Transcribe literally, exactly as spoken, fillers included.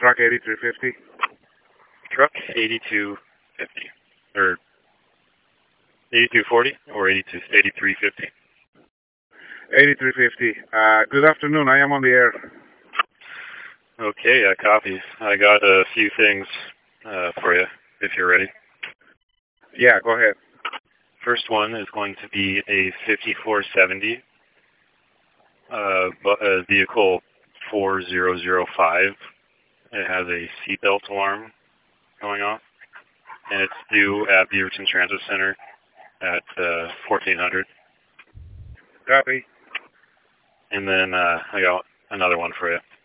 truck eighty-three fifty. Truck eighty-two fifty. Or eighty-two forty or eighty-two, eighty-three fifty? eighty-three fifty. Uh, good afternoon. I am on the air. Okay, I copy. I got a few things uh, for you, if you're ready. Yeah, go ahead. First one is going to be a fifty-four seventy uh, uh, vehicle four zero zero five. It has a seatbelt alarm going off, and it's due at Beaverton Transit Center at uh, fourteen hundred. Copy. And then uh, I got another one for you.